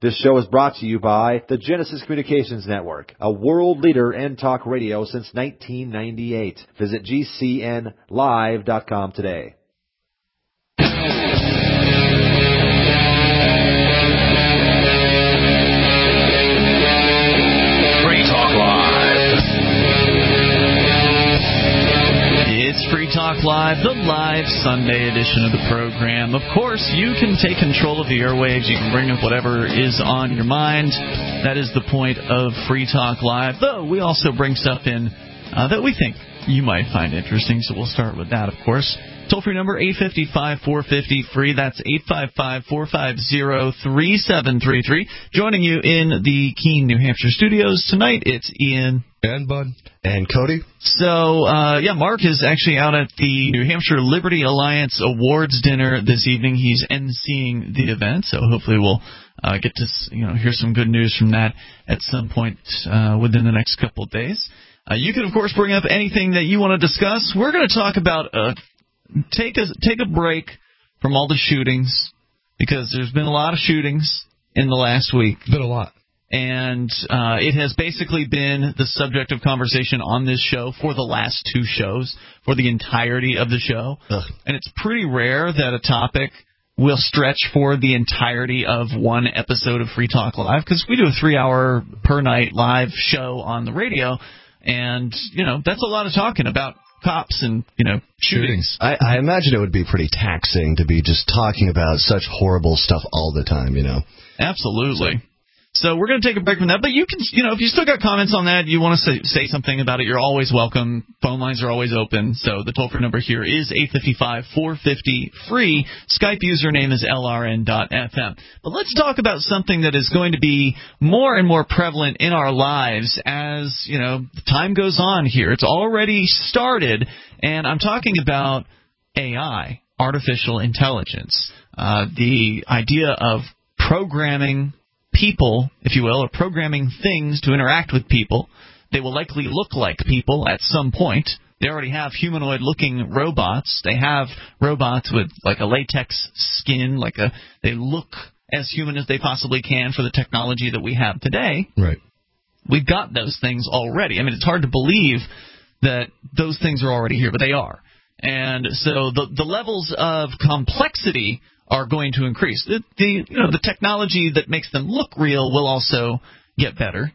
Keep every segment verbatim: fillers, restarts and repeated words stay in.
This show is brought to you by the Genesis Communications Network, a world leader in talk radio since nineteen ninety-eight. Visit G C N live dot com today. Free Talk Live, the live Sunday edition of the program. Of course, you can take control of the airwaves. You can bring up whatever is on your mind. That is the point of Free Talk Live, though we also bring stuff in uh, that we think you might find interesting, so we'll start with that, of course. Toll-free number, eight five five, four five zero, free. That's eight five five, four five zero, three seven three three. Joining you in the Keene, New Hampshire studios tonight, it's Ian. And Bud. And Cody. So, uh, yeah, Mark is actually out at the New Hampshire Liberty Alliance Awards dinner this evening. He's emceeing the event, so hopefully we'll uh, get to you know hear some good news from that at some point uh, within the next couple of days. Uh, you can, of course, bring up anything that you want to discuss. We're going to talk about uh, take a take a break from all the shootings, because there's been a lot of shootings in the last week. Been a lot. And uh, it has basically been the subject of conversation on this show for the last two shows, for the entirety of the show. Ugh. And it's pretty rare that a topic will stretch for the entirety of one episode of Free Talk Live, because we do a three-hour per night live show on the radio, and, you know, that's a lot of talking about cops and, you know, shootings. I, I imagine it would be pretty taxing to be just talking about such horrible stuff all the time, you know. Absolutely. So, So we're going to take a break from that, but you can, you know, if you still got comments on that, you want to say, say something about it, you're always welcome. Phone lines are always open. So the toll-free number here is eight five five, four five zero, free. Skype username is L R N dot F M. But let's talk about something that is going to be more and more prevalent in our lives as, you know, time goes on here. It's already started, and I'm talking about A I, artificial intelligence, uh, the idea of programming people, if you will, or programming things to interact with people. They will likely look like people at some point. They already have humanoid-looking robots. They have robots with like a latex skin, like a they look as human as they possibly can for the technology that we have today. Right. We've got those things already. I mean, it's hard to believe that those things are already here, but they are. And so the the levels of complexity are going to increase. The, the you know the technology that makes them look real will also get better,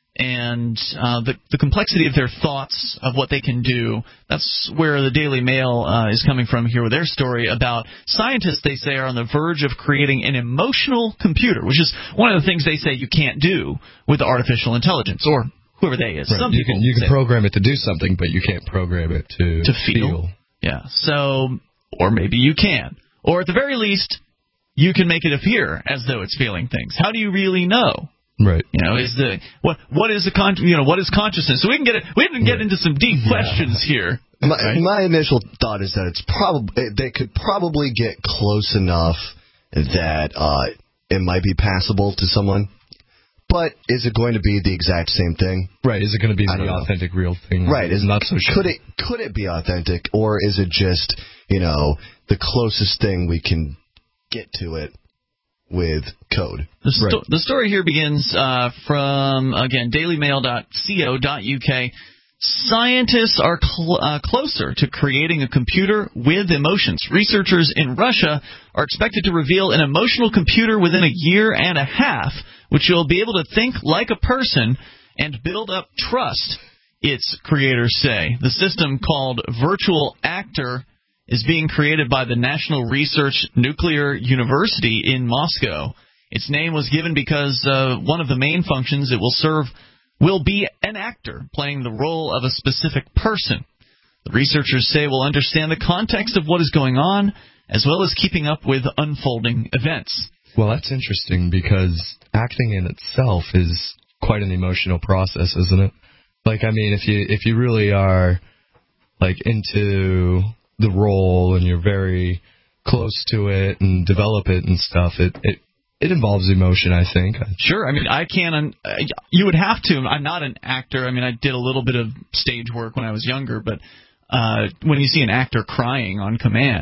and uh, the the complexity of their thoughts, of what they can do. That's where the Daily Mail uh, is coming from here with their story about scientists. They say are on the verge of creating an emotional computer, which is one of the things they say you can't do with artificial intelligence, or whoever they is. Right. Some you people can you can say, program it to do something, but you can't program it to to feel. feel. Yeah. So, or maybe you can. Or at the very least, you can make it appear as though it's feeling things. How do you really know? Right. You know, is the what what is the con- you know what is consciousness? So we can get it, we can get right. into some deep yeah. questions here. My, right? my initial thought is that it's probably they could probably get close enough that uh, it might be passable to someone. But is it going to be the exact same thing? Right. Is it going to be the authentic, know. real thing? Right. Is not so sure. Could it could it be authentic, or is it just, you know, the closest thing we can get to it with code? The, sto- right. the story here begins uh, from, again, daily mail dot co dot U K. Scientists are cl- uh, closer to creating a computer with emotions. Researchers in Russia are expected to reveal an emotional computer within a year and a half, which will be able to think like a person and build up trust, its creators say. The system, called Virtual Actor, is being created by the National Research Nuclear University in Moscow. Its name was given because uh, one of the main functions it will serve will be an actor playing the role of a specific person. The researchers say will understand the context of what is going on, as well as keeping up with unfolding events. Well, that's interesting, because acting in itself is quite an emotional process, isn't it? Like, I mean, if you if you really are, like, into the role and you're very close to it and develop it and stuff, it, it It involves emotion, I think. Sure. I mean, I can. Uh, you would have to. I'm not an actor. I mean, I did a little bit of stage work when I was younger, but uh, when you see an actor crying on command,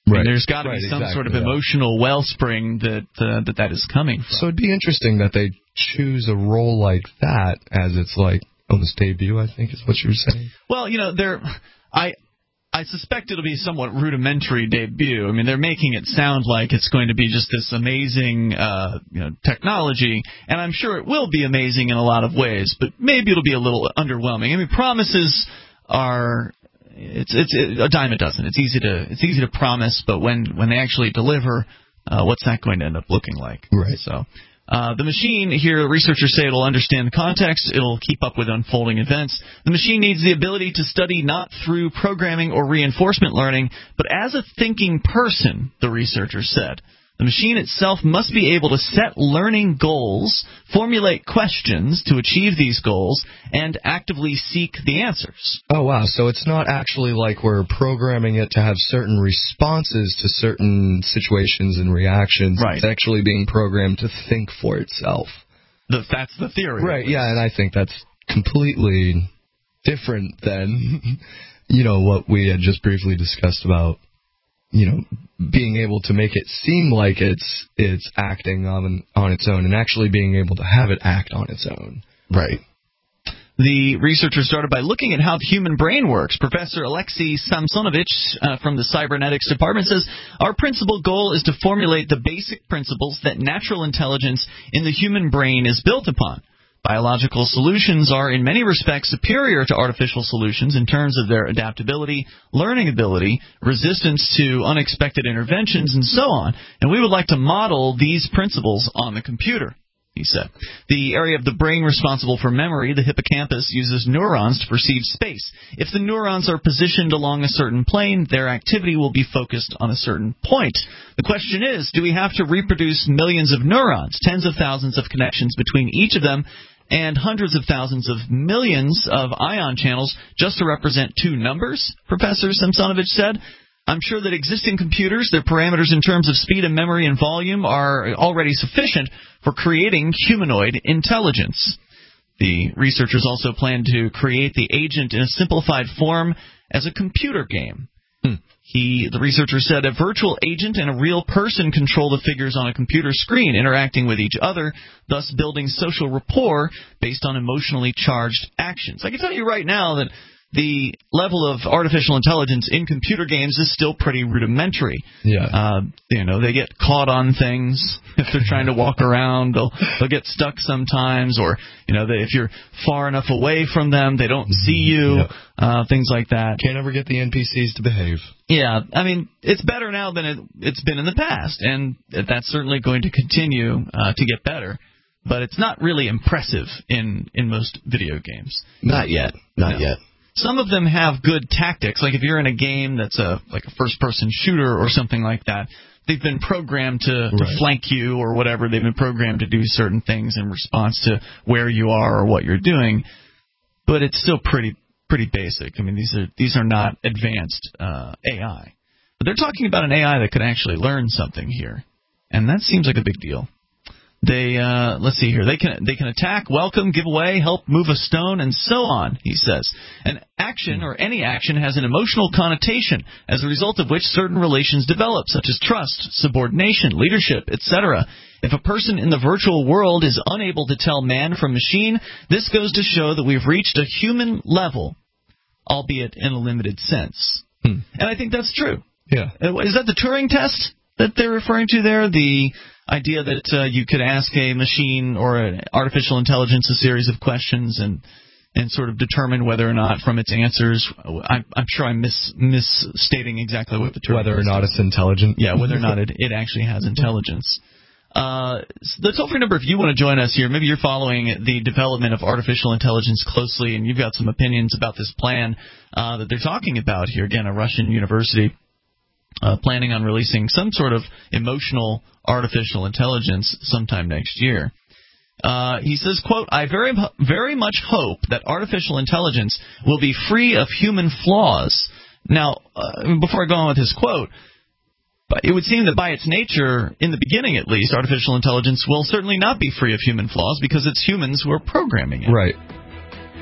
Right. Right. There's got to right, be some exactly, sort of yeah. emotional wellspring that, uh, that that is coming from. So it'd be interesting that they choose a role like that as its like almost debut, I think is what you were saying. Well, you know, they're I I suspect it'll be a somewhat rudimentary debut. I mean, they're making it sound like it's going to be just this amazing, uh, you know, technology, and I'm sure it will be amazing in a lot of ways, but maybe it'll be a little underwhelming. I mean, promises are it's it's a dime a dozen. It's easy to it's easy to promise, but when when they actually deliver, uh, what's that going to end up looking like? Right. So. Uh, the machine here, researchers say it'll understand the context, it'll keep up with unfolding events. The machine needs the ability to study not through programming or reinforcement learning, but as a thinking person, the researchers said. The machine itself must be able to set learning goals, formulate questions to achieve these goals, and actively seek the answers. Oh, wow. So it's not actually like we're programming it to have certain responses to certain situations and reactions. Right. It's actually being programmed to think for itself. The, that's the theory. Right, yeah, and I think that's completely different than, you know, what we had just briefly discussed about, you know, being able to make it seem like it's it's acting on on its own and actually being able to have it act on its own. Right. The researchers started by looking at how the human brain works. Professor Alexei Samsonovich uh, from the cybernetics department says, our principal goal is to formulate the basic principles that natural intelligence in the human brain is built upon. Biological solutions are in many respects superior to artificial solutions in terms of their adaptability, learning ability, resistance to unexpected interventions, and so on. And we would like to model these principles on the computer, he said. The area of the brain responsible for memory, the hippocampus, uses neurons to perceive space. If the neurons are positioned along a certain plane, their activity will be focused on a certain point. The question is, do we have to reproduce millions of neurons, tens of thousands of connections between each of them, and hundreds of thousands of millions of ion channels just to represent two numbers, Professor Samsonovich said? I'm sure that existing computers, their parameters in terms of speed and memory and volume, are already sufficient for creating humanoid intelligence. The researchers also plan to create the agent in a simplified form as a computer game. Hmm. He, the researcher said, a virtual agent and a real person control the figures on a computer screen, interacting with each other, thus building social rapport based on emotionally charged actions. I can tell you right now that the level of artificial intelligence in computer games is still pretty rudimentary. Yeah. Uh, you know, they get caught on things if they're trying to walk around. They'll they'll get stuck sometimes, or you know, they, if you're far enough away from them, they don't see you. Yeah. Uh, things like that. Can't ever get the N P Cs to behave. Yeah, I mean, it's better now than it, it's been in the past, and that's certainly going to continue uh, to get better. But it's not really impressive in in most video games. Not yet. Not No. yet. Some of them have good tactics. Like if you're in a game that's a like a first-person shooter or something like that, they've been programmed to, right. to flank you or whatever. They've been programmed to do certain things in response to where you are or what you're doing. But it's still pretty pretty basic. I mean, these are these are not advanced uh, A I. But they're talking about an A I that could actually learn something here, and that seems like a big deal. They uh, let's see here. They can they can attack, welcome, give away, help move a stone, and so on. He says an action or any action has an emotional connotation, as a result of which certain relations develop, such as trust, subordination, leadership, et cetera. If a person in the virtual world is unable to tell man from machine, this goes to show that we've reached a human level, albeit in a limited sense. Hmm. And I think that's true. Yeah. Is that the Turing test that they're referring to there? The idea that uh, you could ask a machine or an artificial intelligence a series of questions and and sort of determine whether or not from its answers, I'm, I'm sure I'm mis, misstating exactly what the Turing Whether or test not is. it's intelligent. Yeah, whether or not it, it actually has intelligence. Uh, the toll-free number, if you want to join us here, maybe you're following the development of artificial intelligence closely and you've got some opinions about this plan uh, that they're talking about here. Again, a Russian university uh, planning on releasing some sort of emotional artificial intelligence sometime next year. Uh, he says, quote, I very, very much hope that artificial intelligence will be free of human flaws. Now, uh, before I go on with his quote, but it would seem that by its nature, in the beginning at least, artificial intelligence will certainly not be free of human flaws because it's humans who are programming it. Right.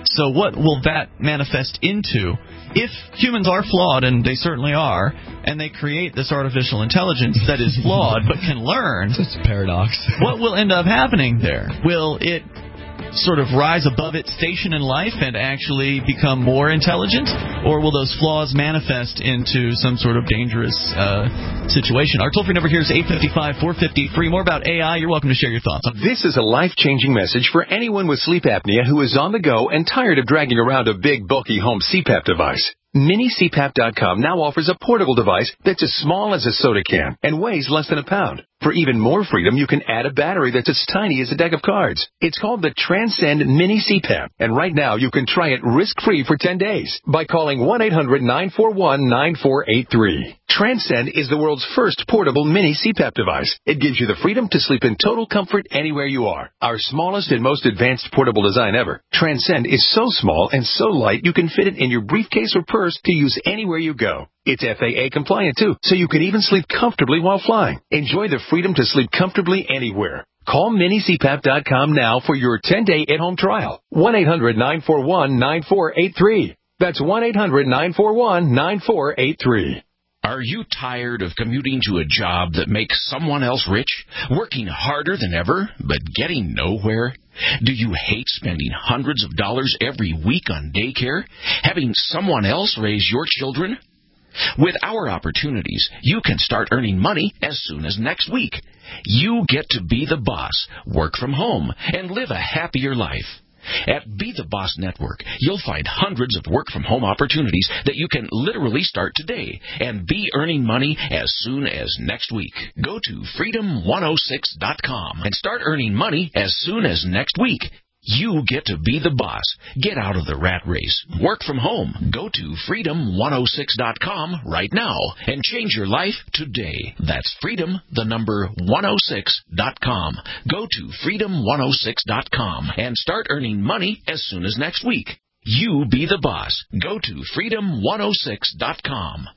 So what will that manifest into? If humans are flawed, and they certainly are, and they create this artificial intelligence that is flawed but can learn, it's a paradox. What will end up happening there? Will it sort of rise above its station in life and actually become more intelligent, or will those flaws manifest into some sort of dangerous uh, situation? Our toll-free number here is eight five five, four five zero, free. More about A I. You're welcome to share your thoughts. This is a life-changing message for anyone with sleep apnea who is on the go and tired of dragging around a big, bulky home C PAP device. Mini C PAP dot com now offers a portable device that's as small as a soda can and weighs less than a pound. For even more freedom, you can add a battery that's as tiny as a deck of cards. It's called the Transcend Mini C PAP, and right now you can try it risk-free for ten days by calling one eight hundred, nine four one, nine four eight three. Transcend is the world's first portable mini C PAP device. It gives you the freedom to sleep in total comfort anywhere you are. Our smallest and most advanced portable design ever, Transcend is so small and so light you can fit it in your briefcase or purse to use anywhere you go. It's F A A compliant too, so you can even sleep comfortably while flying. Enjoy the freedom to sleep comfortably anywhere. Call Mini C PAP dot com now for your ten-day at-home trial. one eight hundred, nine four one, nine four eight three. That's one eight hundred, nine four one, nine four eight three. Are you tired of commuting to a job that makes someone else rich, working harder than ever, but getting nowhere? Do you hate spending hundreds of dollars every week on daycare, having someone else raise your children? With our opportunities, you can start earning money as soon as next week. You get to be the boss, work from home, and live a happier life. At Be the Boss Network, you'll find hundreds of work-from-home opportunities that you can literally start today and be earning money as soon as next week. Go to freedom one oh six dot com and start earning money as soon as next week. You get to be the boss. Get out of the rat race. Work from home. Go to freedom one oh six dot com right now and change your life today. That's freedom, the number one oh six dot com. Go to freedom one oh six dot com and start earning money as soon as next week. You be the boss. Go to freedom one oh six dot com.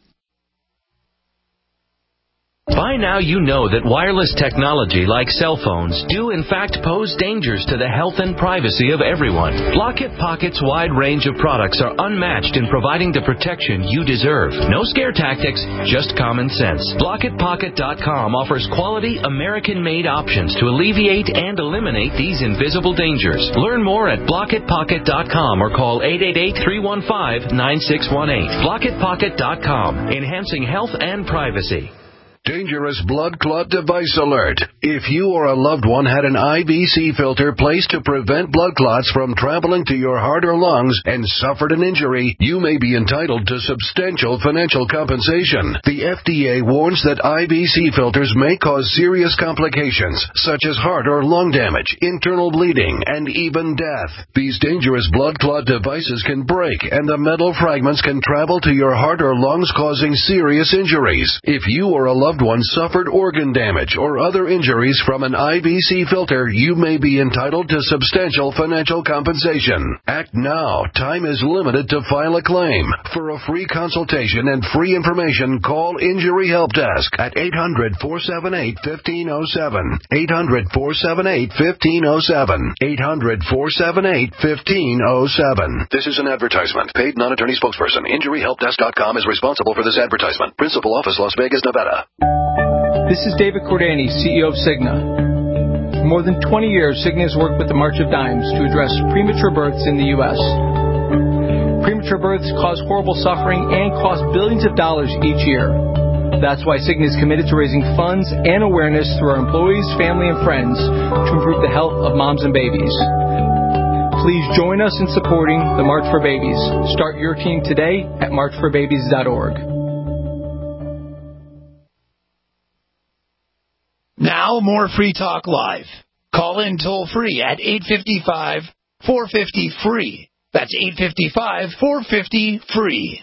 By now you know that wireless technology like cell phones do in fact pose dangers to the health and privacy of everyone. Block-It Pocket's wide range of products are unmatched in providing the protection you deserve. No scare tactics, just common sense. Block It Pocket dot com offers quality American-made options to alleviate and eliminate these invisible dangers. Learn more at Block It Pocket dot com or call eight eight eight, three one five, nine six one eight. Block It Pocket dot com, enhancing health and privacy. Dangerous blood clot device alert. If you or a loved one had an I V C filter placed to prevent blood clots from traveling to your heart or lungs and suffered an injury, you may be entitled to substantial financial compensation. The F D A warns that I V C filters may cause serious complications, such as heart or lung damage, internal bleeding, and even death. These dangerous blood clot devices can break, and the metal fragments can travel to your heart or lungs, causing serious injuries. If you or a loved one suffered organ damage or other injuries from an I V C filter, you may be entitled to substantial financial compensation. Act now. Time is limited to file a claim. For a free consultation and free information, call Injury Help Desk at eight hundred, four seven eight, one five zero seven. eight hundred, four seven eight, one five zero seven. eight hundred, four seven eight, one five zero seven. This is an advertisement. Paid non-attorney spokesperson. Injury Help Desk dot com is responsible for this advertisement. Principal office, Las Vegas, Nevada. This is David Cordani, C E O of Cigna. For more than twenty years, Cigna has worked with the March of Dimes to address premature births in the U S Premature births cause horrible suffering and cost billions of dollars each year. That's why Cigna is committed to raising funds and awareness through our employees, family, and friends to improve the health of moms and babies. Please join us in supporting the March for Babies. Start your team today at march for babies dot org. Now, more Free Talk Live. Call in toll-free at eight five five, four five zero, free. That's eight five five, four five zero, free.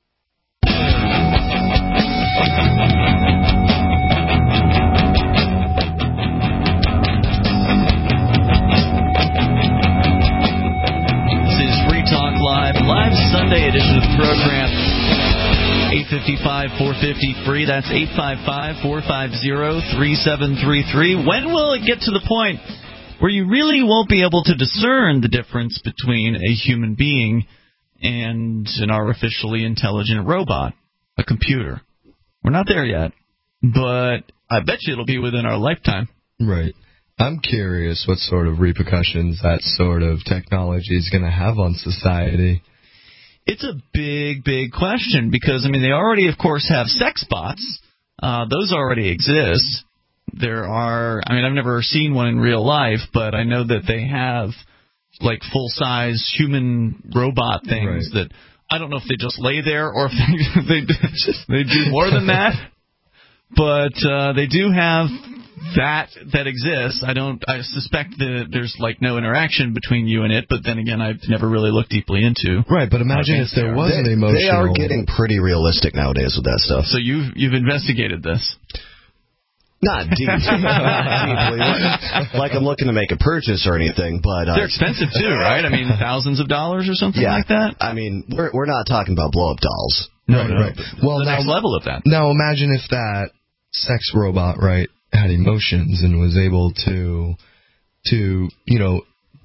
This is Free Talk Live, live Sunday edition of the program. eight five five, four five zero, free. That's eight five five, four five zero, three seven three three. When will it get to the point where you really won't be able to discern the difference between a human being and an artificially intelligent robot, a computer. We're not there yet, but I bet you it'll be within our lifetime. Right. I'm curious what sort of repercussions that sort of technology is going to have on society. It's a big, big question because, I mean, they already, of course, have sex bots. Uh, those already exist. There are, I mean, I've never seen one in real life, but I know that they have, like, full-size human robot things right. that I don't know if they just lay there or if they, they, they do more than that. But uh, they do have that that exists. I don't. I suspect that there's like no interaction between you and it. But then again, I've never really looked deeply into. Right. But imagine if there was an emotional. They are getting pretty realistic nowadays with that stuff. So you've you've investigated this. Not deeply, not deeply. Like, like I'm looking to make a purchase or anything, but uh, they're expensive too, right? I mean, thousands of dollars or something yeah, like that. I mean, we're we're not talking about blow up dolls. No, right, no. right. Well, the now, next level of that. Now imagine if that sex robot, right, had emotions and was able to, to you know,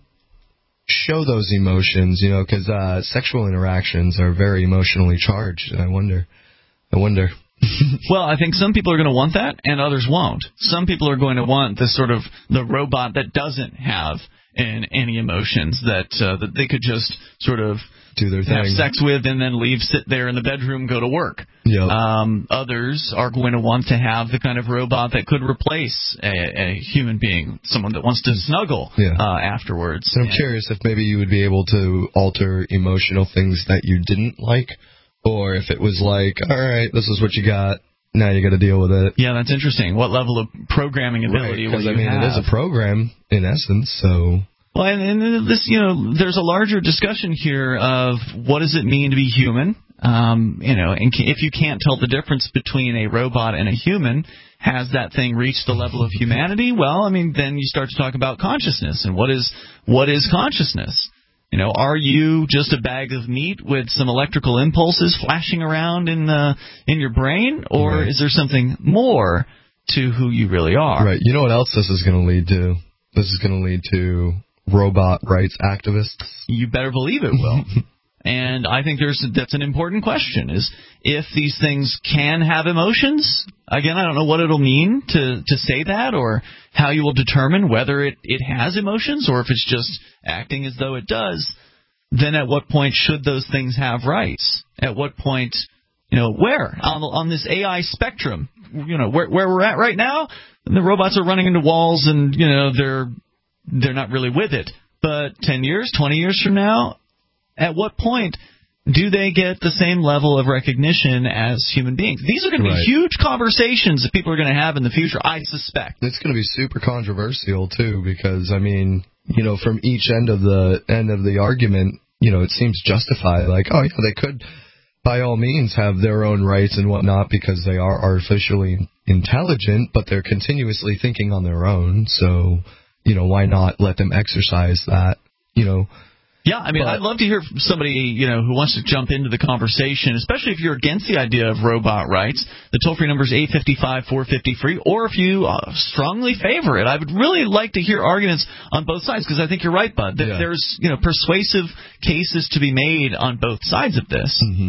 show those emotions, you know, because uh, sexual interactions are very emotionally charged, and I wonder, I wonder. Well, I think some people are going to want that, and others won't. Some people are going to want this sort of the robot that doesn't have an, any emotions, that uh, that they could just sort of do their thing, have sex with, and then leave, sit there in the bedroom, go to work. Yep. Um, others are going to want to have the kind of robot that could replace a, a human being, someone that wants to snuggle yeah. uh, afterwards. And I'm and, curious if maybe you would be able to alter emotional things that you didn't like. Or if it was like, all right, this is what you got, now you got to deal with it. Yeah, that's interesting. What level of programming ability right, will you I mean, have? it is a program, in essence, so... Well, and, and this, you know, there's a larger discussion here of what does it mean to be human? Um, you know, and if you can't tell the difference between a robot and a human, has that thing reached the level of humanity? Well, I mean, then you start to talk about consciousness, and what is what is consciousness? You know, are you just a bag of meat with some electrical impulses flashing around in the in your brain, or right. is there something more to who you really are? Right. You know what else this is going to lead to? This is going to lead to robot rights activists. You better believe it will. And I think there's that's an important question, is if these things can have emotions. Again, I don't know what it'll mean to, to say that, or how you will determine whether it, it has emotions or if it's just acting as though it does. Then at what point should those things have rights? At what point, you know, where? On, on this A I spectrum, you know, where, where we're at right now, the robots are running into walls and, you know, they're they're not really with it. But ten years, twenty years from now, at what point do they get the same level of recognition as human beings? These are going to be right. huge conversations that people are going to have in the future, I suspect. It's going to be super controversial, too, because, I mean, you know, from each end of the end of the argument, you know, it seems justified. Like, oh, yeah, they could, by all means, have their own rights and whatnot because they are artificially intelligent, but they're continuously thinking on their own. So, you know, why not let them exercise that, you know? Yeah, I mean, but, I'd love to hear from somebody, you know, who wants to jump into the conversation, especially if you're against the idea of robot rights. The toll-free number is eight five five, four five zero, free, or if you uh, strongly favor it. I would really like to hear arguments on both sides, because I think you're right, Bud, that yeah. there's, you know, persuasive cases to be made on both sides of this. Mm-hmm.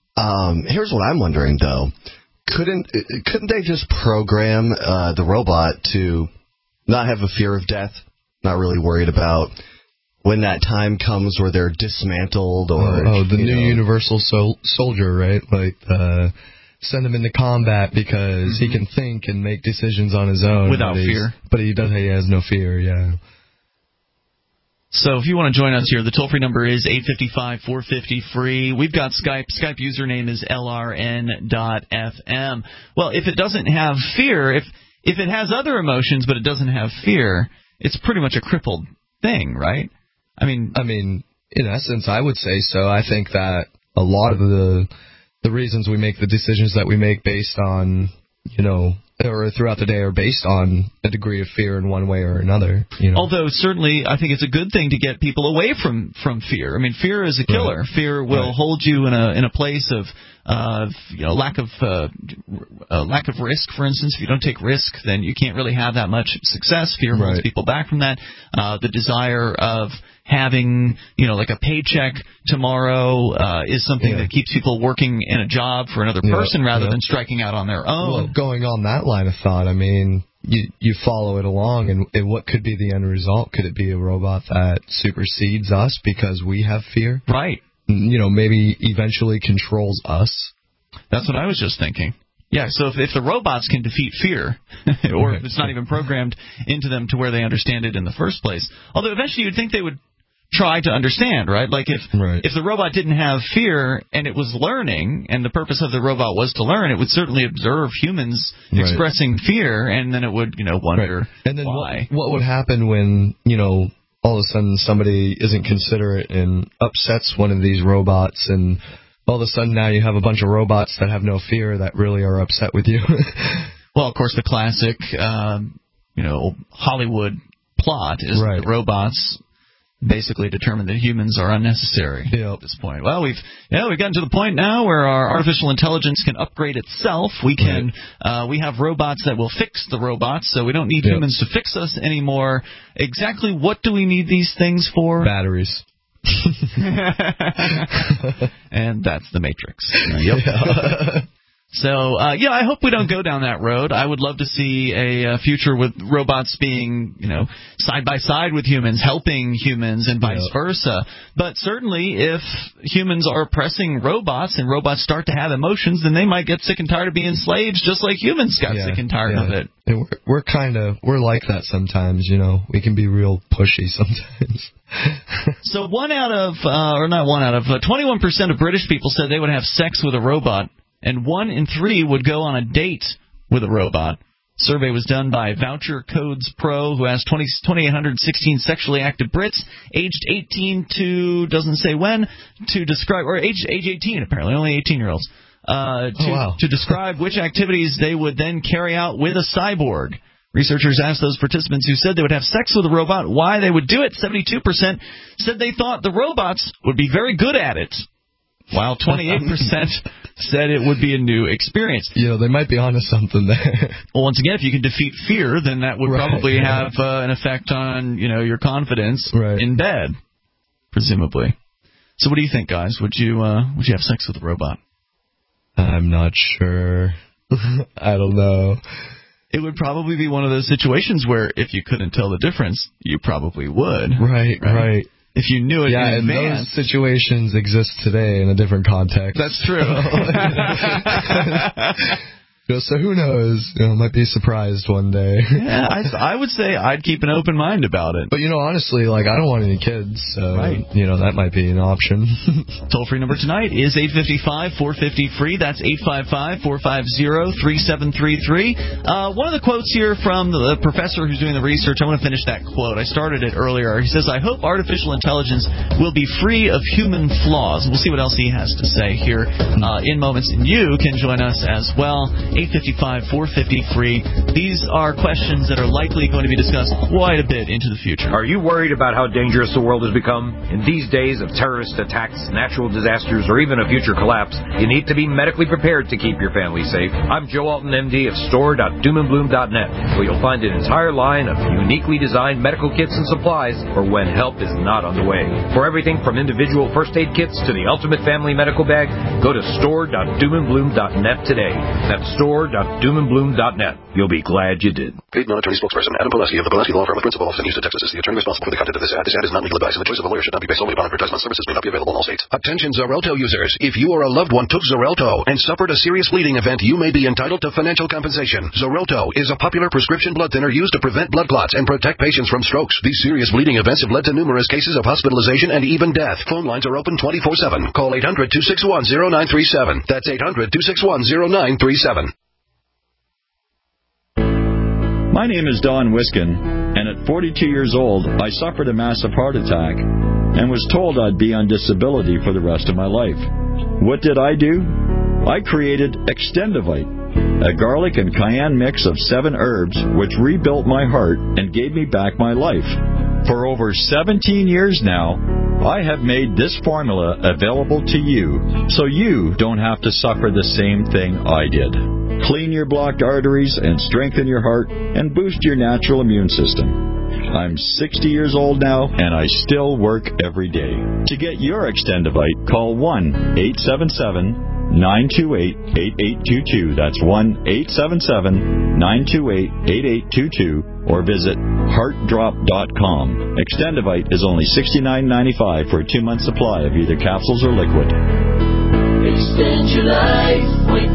Um, here's what I'm wondering, though. Couldn't couldn't they just program uh, the robot to not have a fear of death, not really worried about when that time comes where they're dismantled, or oh, oh the new know. universal sol- soldier, right? Like uh, send him into combat because mm-hmm. he can think and make decisions on his own without but fear. But he does. He has no fear. Yeah. So if you want to join us here, the toll-free number is eight five five, four five zero, free. We've got Skype. Skype username is L R N dot F M. Well, if it doesn't have fear, if if it has other emotions but it doesn't have fear, it's pretty much a crippled thing, right? I mean, I mean, in essence, I would say so. I think that a lot of the the reasons we make the decisions that we make based on, you know, or throughout the day are based on a degree of fear in one way or another. You know? Although certainly, I think it's a good thing to get people away from, from fear. I mean, fear is a killer. Right. Fear will right. hold you in a in a place of uh, you know, lack of uh, uh, lack of risk, for instance. If you don't take risk, then you can't really have that much success. Fear holds Right. people back from that. Uh, the desire of having, you know, like a paycheck tomorrow uh, is something Yeah. that keeps people working in a job for another Yeah, person rather yeah. than striking out on their own. Well, going on that line of thought, I mean, you you follow it along, and, and what could be the end result? Could it be a robot that supersedes us because we have fear? Right. You know, maybe eventually controls us. That's what I was just thinking. Yeah, so if, if the robots can defeat fear, or if it's not even programmed into them to where they understand it in the first place, although eventually you'd think they would try to understand, right? Like if Right. if the robot didn't have fear and it was learning, and the purpose of the robot was to learn, it would certainly observe humans Right. expressing fear, and then it would, you know, wonder Right. And then why. What, what would happen when, you know, all of a sudden somebody isn't considerate and upsets one of these robots, and all of a sudden now you have a bunch of robots that have no fear that really are upset with you? Well, of course, the classic, um, you know, Hollywood plot is Right. the robots basically determine that humans are unnecessary Yep. at this point. Well, we've yeah we've gotten to the point now where our artificial intelligence can upgrade itself. We can uh, we have robots that will fix the robots, so we don't need Yep. humans to fix us anymore. Exactly what do we need these things for? Batteries. And that's the Matrix. Uh, yep. So, uh, yeah, I hope we don't go down that road. I would love to see a, uh future with robots being, you know, side by side with humans, helping humans, and vice Yeah. versa. But certainly, if humans are oppressing robots and robots start to have emotions, then they might get sick and tired of being slaves, just like humans got Yeah, sick and tired yeah. of it. And we're we're kind of we're like that sometimes, you know. We can be real pushy sometimes. So one out of, uh, or not one out of, uh, twenty-one percent of British people said they would have sex with a robot, and one in three would go on a date with a robot. Survey was done by Voucher Codes Pro, who asked two thousand eight hundred sixteen sexually active Brits, aged eighteen to, doesn't say when, to describe, or age, age eighteen apparently, only eighteen-year-olds, uh, to, Oh, wow. to describe which activities they would then carry out with a cyborg. Researchers asked those participants who said they would have sex with a robot why they would do it. seventy-two percent said they thought the robots would be very good at it, while twenty-eight percent said it would be a new experience. You know, they might be onto something there. Well, once again, if you can defeat fear, then that would Right. probably have uh, an effect on, you know, your confidence Right. in bed, presumably. So what do you think, guys? Would you uh, would you have sex with a robot? I'm not sure. I don't know. It would probably be one of those situations where if you couldn't tell the difference, you probably would. Right, right. Right. If you knew it Yeah, in and advance. those situations exist today in a different context. That's true. You know, so who knows? You know, might be surprised one day. Yeah, I, I would say I'd keep an open mind about it. But, you know, honestly, like, I don't want any kids, so, Right. you know, that might be an option. Toll-free number tonight is eight five five, four five zero, free. That's eight five five, four five zero, three seven three three. Uh, one of the quotes here from the professor who's doing the research, I want to finish that quote. I started it earlier. He says, I hope artificial intelligence will be free of human flaws. We'll see what else he has to say here uh, in moments. And you can join us as well, eight five five, four five zero, free. These are questions that are likely going to be discussed quite a bit into the future. Are you worried about how dangerous the world has become? In these days of terrorist attacks, natural disasters, or even a future collapse, you need to be medically prepared to keep your family safe. I'm Joe Alton, M D of store dot doom and bloom dot net, where you'll find an entire line of uniquely designed medical kits and supplies for when help is not on the way. For everything from individual first aid kits to the ultimate family medical bag, go to store dot doom and bloom dot net today. That's store dot doom and bloom dot net. You'll be glad you did. Paid non-attorney spokesperson Adam Pulaski of the Pulaski Law Firm with principal office in Houston, Texas is the attorney responsible for the content of this ad. This ad is not legal advice, and the choice of a lawyer should not be based solely upon advertisement. Services may not be available in all states. Attention Xarelto users. If you or a loved one took Xarelto and suffered a serious bleeding event, you may be entitled to financial compensation. Xarelto is a popular prescription blood thinner used to prevent blood clots and protect patients from strokes. These serious bleeding events have led to numerous cases of hospitalization and even death. Phone lines are open twenty-four seven. Call eight hundred, two six one, zero nine three seven. That's eight hundred, two six one, zero nine three seven. My name is Don Wiskin, and at forty-two years old, I suffered a massive heart attack and was told I'd be on disability for the rest of my life. What did I do? I created Extendivite, a garlic and cayenne mix of seven herbs which rebuilt my heart and gave me back my life. For over seventeen years now, I have made this formula available to you so you don't have to suffer the same thing I did. Clean your blocked arteries and strengthen your heart and boost your natural immune system. I'm sixty years old now, and I still work every day. To get your Extendivite, call one eight seven seven, nine two eight, eight eight two two. That's one eight seven seven, nine two eight, eight eight two two, or visit heart drop dot com. Extendivite is only sixty-nine ninety-five for a two-month supply of either capsules or liquid. Extend your life with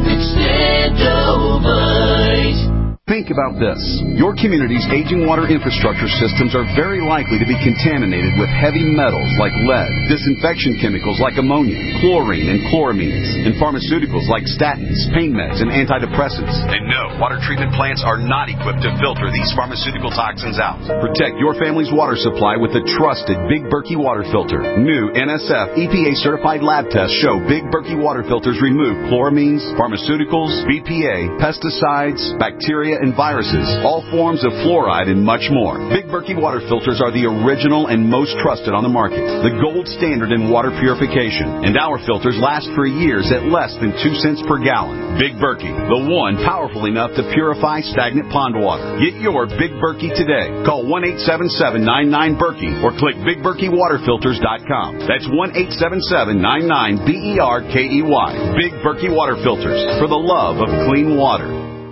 Extendivite. Think about this. Your community's aging water infrastructure systems are very likely to be contaminated with heavy metals like lead, disinfection chemicals like ammonia, chlorine and chloramines, and pharmaceuticals like statins, pain meds, and antidepressants. And no, water treatment plants are not equipped to filter these pharmaceutical toxins out. Protect your family's water supply with the trusted Big Berkey water filter. New N S F E P A-certified lab tests show Big Berkey water filters remove chloramines, pharmaceuticals, B P A, pesticides, bacteria, and viruses, all forms of fluoride, and much more. Big Berkey water filters are the original and most trusted on the market, the gold standard in water purification, and our filters last for years at less than two cents per gallon. Big Berkey, the one powerful enough to purify stagnant pond water. Get your Big Berkey today. Call one eight seven seven, nine nine, Berkey or click big berkey water filters dot com. That's one eight seven seven, nine nine, B E R K E Y. Big Berkey water filters, for the love of clean water.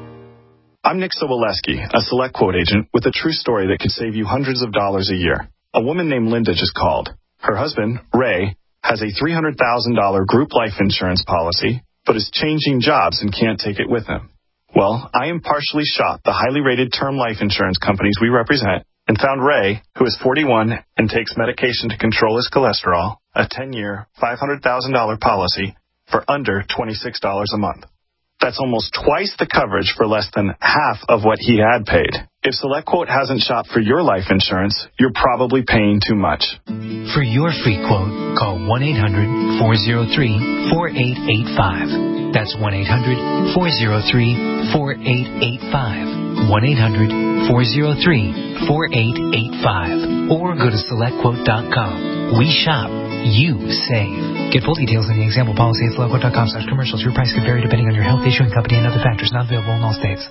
I'm Nick Soboleski, a Select Quote agent with a true story that could save you hundreds of dollars a year. A woman named Linda just called. Her husband, Ray, has a three hundred thousand dollars group life insurance policy, but is changing jobs and can't take it with him. Well, I impartially shopped the highly rated term life insurance companies we represent and found Ray, who is forty-one and takes medication to control his cholesterol, a ten-year, five hundred thousand dollars policy for under twenty-six dollars a month. That's almost twice the coverage for less than half of what he had paid. If SelectQuote hasn't shopped for your life insurance, you're probably paying too much. For your free quote, call one eight hundred, four oh three, four eight eight five. That's one eight hundred, four oh three, four eight eight five. one eight hundred, four oh three, four eight eight five. Or go to select quote dot com. We shop. You save. Get full details in the example policy at select quote dot com slash commercials. Your price could vary depending on your health, issuing company, and other factors. Not available in all states.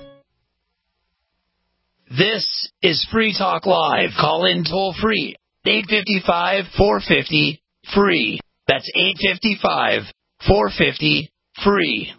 This is Free Talk Live. Call in toll free. eight five five, four five zero, free. That's eight five five, four five zero, free.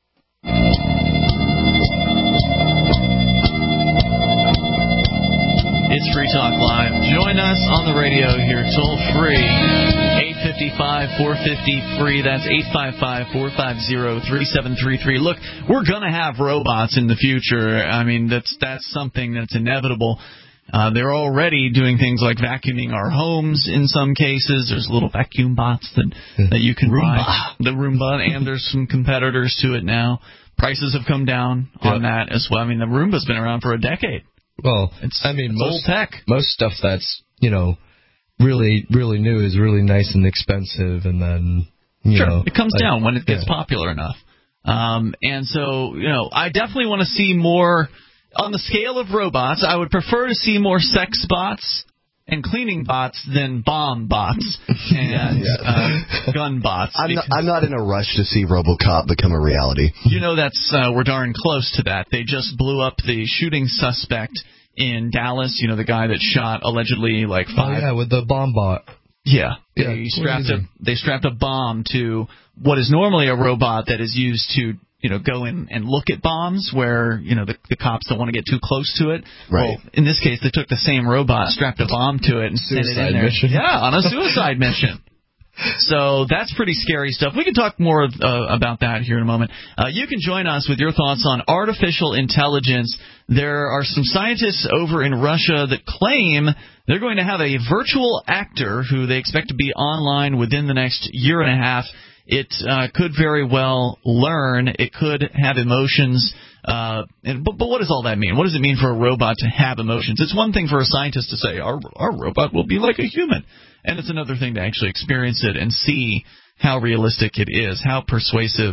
It's Free Talk Live. Join us on the radio here, toll free. eight five five, four five zero, free. That's eight five five, four five zero, three seven three three. Look, we're going to have robots in the future. I mean, that's that's something that's inevitable. Uh, they're already doing things like vacuuming our homes in some cases. There's little vacuum bots that, that you can Roomba. buy. The Roomba, and there's some competitors to it now. Prices have come down on that as well. I mean, the Roomba's been around for a decade. Well, it's, I mean, it's most, old tech. Most stuff that's, you know, really, really new is really nice and expensive, and then, you sure, know. It comes like, down when it gets yeah. popular enough. Um, and so, you know, I definitely want to see more, on the scale of robots, I would prefer to see more sex bots and cleaning bots than bomb bots and yeah. uh, gun bots. I'm not, I'm not in a rush to see RoboCop become a reality. You know, that's uh, we're darn close to that. They just blew up the shooting suspect in Dallas. You know, the guy that shot allegedly like five. Oh, yeah, with the bomb bot. Yeah, yeah they strapped a they strapped a bomb to what is normally a robot that is used to, you know, go in and look at bombs where, you know, the, the cops don't want to get too close to it. Right. Well, in this case, they took the same robot, strapped a bomb to it, and sent it in there. Mission. Yeah, on a suicide mission. So that's pretty scary stuff. We can talk more uh, about that here in a moment. Uh, you can join us with your thoughts on artificial intelligence. There are some scientists over in Russia that claim they're going to have a virtual actor who they expect to be online within the next year and a half. It uh, could very well learn. It could have emotions. Uh, and, but, but what does all that mean? What does it mean for a robot to have emotions? It's one thing for a scientist to say, our, our robot will be like a human. And it's another thing to actually experience it and see how realistic it is, how persuasive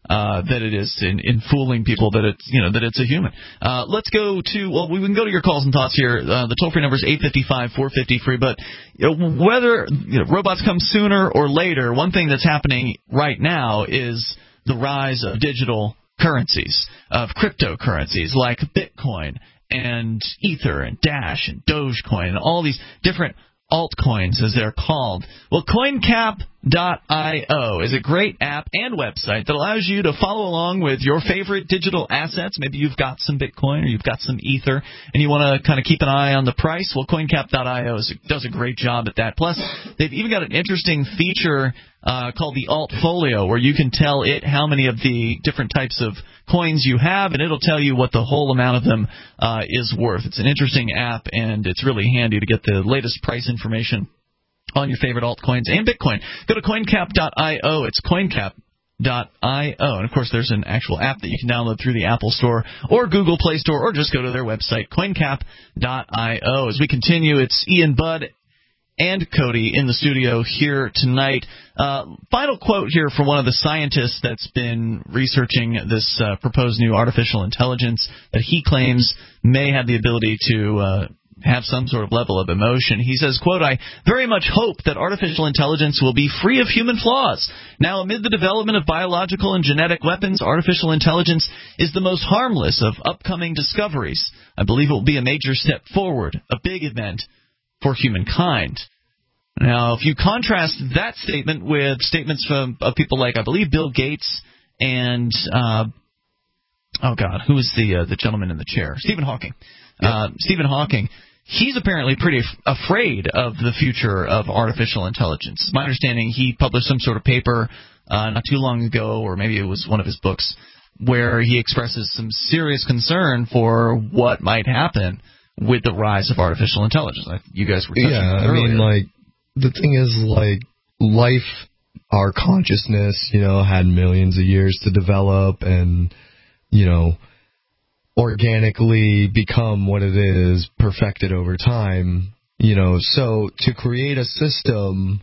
uh, that it is in, in fooling people that it's you know that it's a human. Uh, let's go to well, we can go to your calls and thoughts here. Uh, the toll free number is eight five five, four five zero, free. But you know, whether you know, robots come sooner or later, one thing that's happening right now is the rise of digital currencies, of cryptocurrencies like Bitcoin and Ether and Dash and Dogecoin and all these different altcoins, as they're called. Well, CoinCap dot io is a great app and website that allows you to follow along with your favorite digital assets. Maybe you've got some Bitcoin or you've got some Ether and you want to kind of keep an eye on the price. Well, CoinCap dot io is, does a great job at that. Plus, they've even got an interesting feature uh, called the Altfolio, where you can tell it how many of the different types of coins you have, and it'll tell you what the whole amount of them uh, is worth. It's an interesting app, and it's really handy to get the latest price information on your favorite altcoins and Bitcoin. Go to CoinCap dot io. It's CoinCap dot io. And, of course, there's an actual app that you can download through the Apple Store or Google Play Store, or just go to their website, CoinCap dot io. As we continue, it's Ian Budd and Cody in the studio here tonight. Uh, final quote here from one of the scientists that's been researching this uh, proposed new artificial intelligence that he claims may have the ability to uh, have some sort of level of emotion. He says, quote, "I very much hope that artificial intelligence will be free of human flaws. Now, amid the development of biological and genetic weapons, artificial intelligence is the most harmless of upcoming discoveries. I believe it will be a major step forward, a big event for humankind." Now, if you contrast that statement with statements from of people like, I believe, Bill Gates and, uh, oh, God, who is the uh, the gentleman in the chair? Stephen Hawking. Yeah. Uh, Stephen Hawking, he's apparently pretty f- afraid of the future of artificial intelligence. It's my understanding he published some sort of paper uh, not too long ago, or maybe it was one of his books, where he expresses some serious concern for what might happen with the rise of artificial intelligence. You guys were touching yeah, on that I earlier. mean, like, the thing is, like, life, our consciousness, you know, had millions of years to develop and, you know, organically become what it is, perfected over time, you know. So to create a system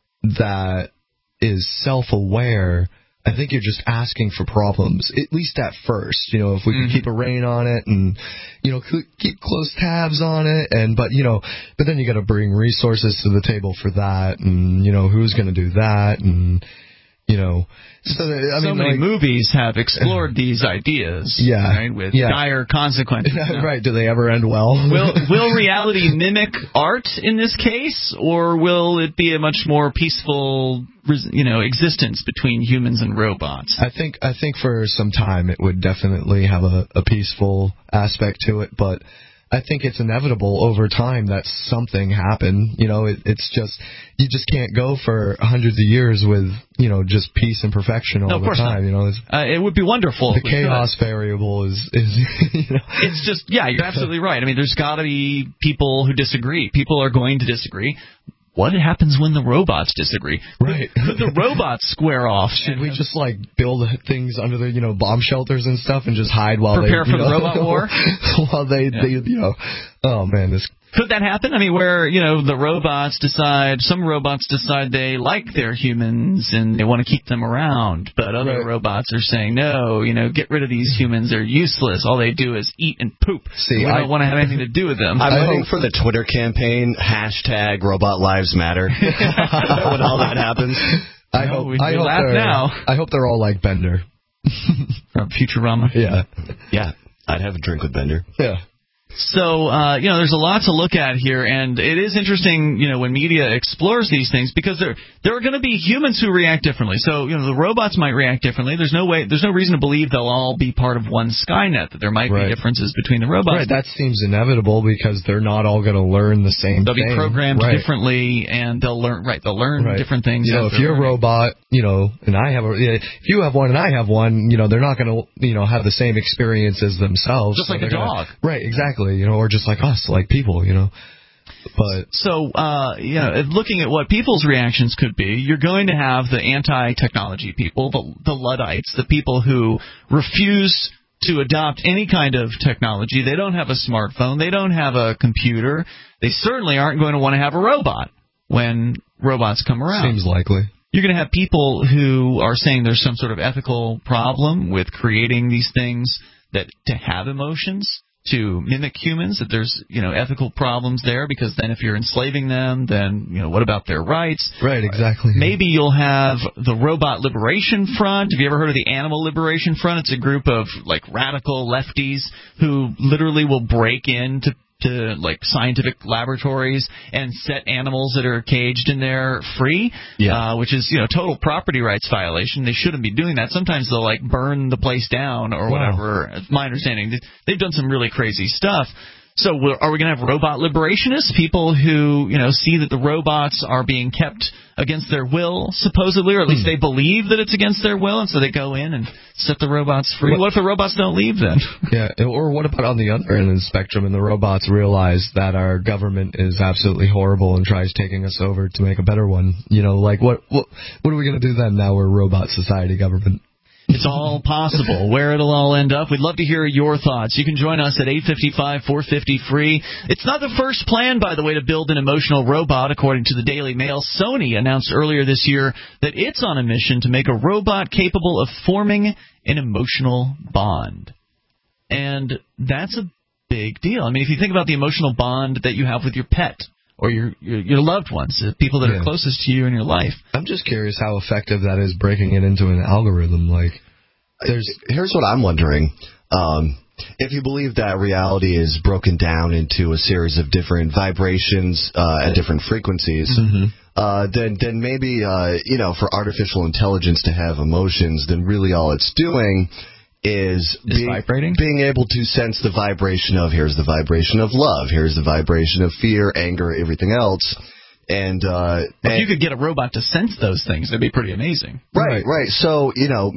that is self-aware, I think you're just asking for problems, at least at first. You know, if we mm-hmm. could keep a rein on it and, you know, keep close tabs on it. And, but, you know, but then you got to bring resources to the table for that. And, you know, who's going to do that? And, you know, so, I so mean, many like, movies have explored these ideas, yeah, right, with yeah. dire consequences. You know? Right. Do they ever end well? will Will reality mimic art in this case, or will it be a much more peaceful, you know, existence between humans and robots? I think I think for some time it would definitely have a, a peaceful aspect to it, but I think it's inevitable over time that something happen. You know, it, it's just, you just can't go for hundreds of years with, you know, just peace and perfection all no, of the course time. Not. You know, it's, uh, it would be wonderful. The chaos variable is, is you know. It's just, yeah, you're absolutely right. I mean, there's got to be people who disagree. People are going to disagree. What happens when the robots disagree? Right. Could the robots square off? Should we just, like, build things under the, you know, bomb shelters and stuff and just hide while Prepare they... Prepare for know, the robot war? while they, yeah. they, you know... Oh, man, this... Could that happen? I mean, where, you know, the robots decide, some robots decide they like their humans and they want to keep them around, but other right. robots are saying, no, you know, get rid of these humans, they're useless, all they do is eat and poop. See, we I don't want to have anything to do with them. I'm waiting for the Twitter campaign, hashtag Robot Lives Matter, when all that happens. I no, hope, we, I we hope laugh now. I hope they're all like Bender. From Futurama? Yeah. Yeah, I'd have a drink with Bender. Yeah. So, uh, you know, there's a lot to look at here, and it is interesting, you know, when media explores these things, because there there are going to be humans who react differently. So, you know, the robots might react differently. There's no way, there's no reason to believe they'll all be part of one Skynet, that there might right. be differences between the robots. Right, that seems inevitable because they're not all going to learn the same they'll thing. They'll be programmed right. differently, and they'll learn, right, they'll learn right. different things. You know, if you're learning. a robot, you know, and I have a, if you have one and I have one, you know, they're not going to, you know, have the same experience as themselves. Just so like a dog. Gonna, right, exactly, you know, or just like us, like people, you know. But so, uh, you know, looking at what people's reactions could be, you're going to have the anti-technology people, the, the Luddites, the people who refuse to adopt any kind of technology. They don't have a smartphone. They don't have a computer. They certainly aren't going to want to have a robot when robots come around. Seems likely. you're going to have people who are saying there's some sort of ethical problem with creating these things that to have emotions, to mimic humans, that there's, you know, ethical problems there, because then if you're enslaving them, then, you know, what about their rights? Right, exactly. Uh, maybe you'll have the Robot Liberation Front. Have you ever heard of the Animal Liberation Front? It's a group of, like, radical lefties who literally will break into to like scientific laboratories and set animals that are caged in there free, yeah. uh, which is, you know, total property rights violation. They shouldn't be doing that. Sometimes they'll like burn the place down or wow. whatever. It's my understanding. They've done some really crazy stuff. So are we going to have robot liberationists, people who, you know, see that the robots are being kept against their will, supposedly, or at least hmm. they believe that it's against their will, and so they go in and set the robots free? What, what if the robots don't leave then? Yeah, or what about on the other end of the spectrum and the robots realize that our government is absolutely horrible and tries taking us over to make a better one? You know, like, what what, what are we going to do then now we're a robot society government? It's all possible. Where it'll all end up, we'd love to hear your thoughts. You can join us at eight five five, four five zero, free. It's not the first plan, by the way, to build an emotional robot. According to the Daily Mail, Sony announced earlier this year that it's on a mission to make a robot capable of forming an emotional bond. And that's a big deal. I mean, if you think about the emotional bond that you have with your pet, or your, your your loved ones, the people that yeah. are closest to you in your life. I'm just curious how effective that is breaking it into an algorithm. Like, there's here's what I'm wondering. Um, if you believe that reality is broken down into a series of different vibrations uh, at different frequencies, mm-hmm. uh, then then maybe uh, you know, for artificial intelligence to have emotions, then really all it's doing is being, vibrating? being able to sense the vibration of, here's the vibration of love, here's the vibration of fear, anger, everything else. And, uh, well, and if you could get a robot to sense those things, that'd be pretty amazing. Right, right. So, you know,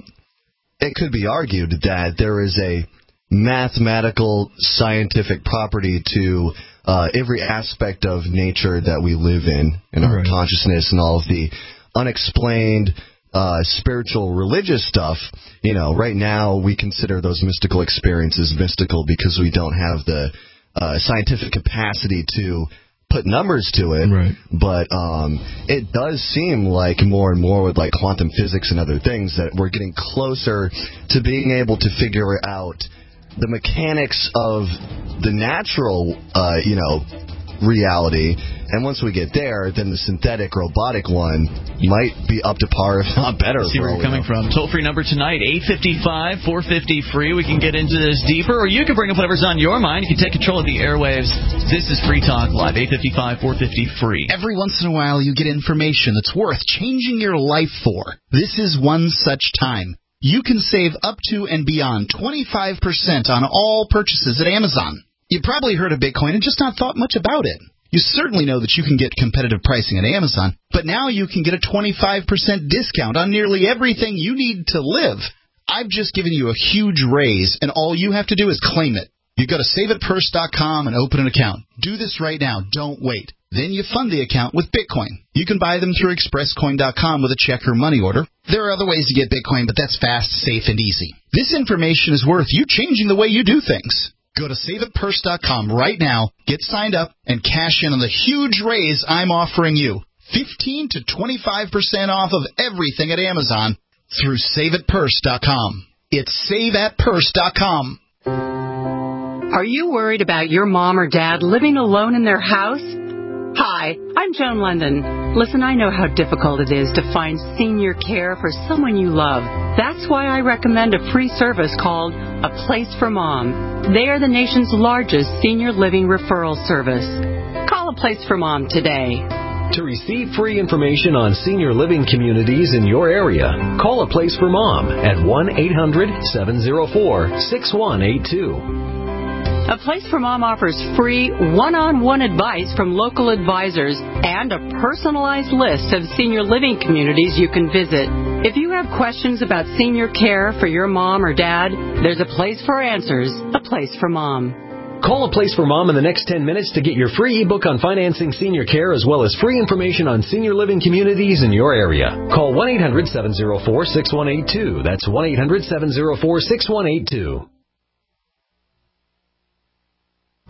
it could be argued that there is a mathematical, scientific property to uh, every aspect of nature that we live in, in our right. consciousness and all of the unexplained Uh, spiritual, religious stuff. You know, right now we consider those mystical experiences mystical because we don't have the uh, scientific capacity to put numbers to it. Right. But um, it does seem like more and more with like quantum physics and other things that we're getting closer to being able to figure out the mechanics of the natural, uh, you know, reality. And once we get there, then the synthetic robotic one might be up to par, if not better. See where you're coming from. Toll-free number tonight, eight five five, four five zero, free. We can get into this deeper, or you can bring up whatever's on your mind. You can take control of the airwaves. This is Free Talk Live, eight five five, four five zero, free. Every once in a while, you get information that's worth changing your life for. This is one such time. You can save up to and beyond twenty-five percent on all purchases at Amazon. You probably heard of Bitcoin and just not thought much about it. You certainly know that you can get competitive pricing at Amazon, but now you can get a twenty-five percent discount on nearly everything you need to live. I've just given you a huge raise, and all you have to do is claim it. You go to save it purse dot com and open an account. Do this right now. Don't wait. Then you fund the account with Bitcoin. You can buy them through express coin dot com with a check or money order. There are other ways to get Bitcoin, but that's fast, safe, and easy. This information is worth you changing the way you do things. Go to save it purse dot com right now, get signed up, and cash in on the huge raise I'm offering you. fifteen to twenty-five percent off of everything at Amazon through save it purse dot com. It's save at purse dot com. Are you worried about your mom or dad living alone in their house? Hi, I'm Joan London. Listen, I know how difficult it is to find senior care for someone you love. That's why I recommend a free service called A Place for Mom. They are the nation's largest senior living referral service. Call A Place for Mom today. To receive free information on senior living communities in your area, call A Place for Mom at one eight hundred, seven oh four, six one eight two. A Place for Mom offers free one-on-one advice from local advisors and a personalized list of senior living communities you can visit. If you have questions about senior care for your mom or dad, there's a place for answers. A Place for Mom. Call A Place for Mom in the next ten minutes to get your free ebook on financing senior care as well as free information on senior living communities in your area. Call one eight hundred, seven oh four, six one eight two. That's one eight hundred, seven oh four, six one eight two.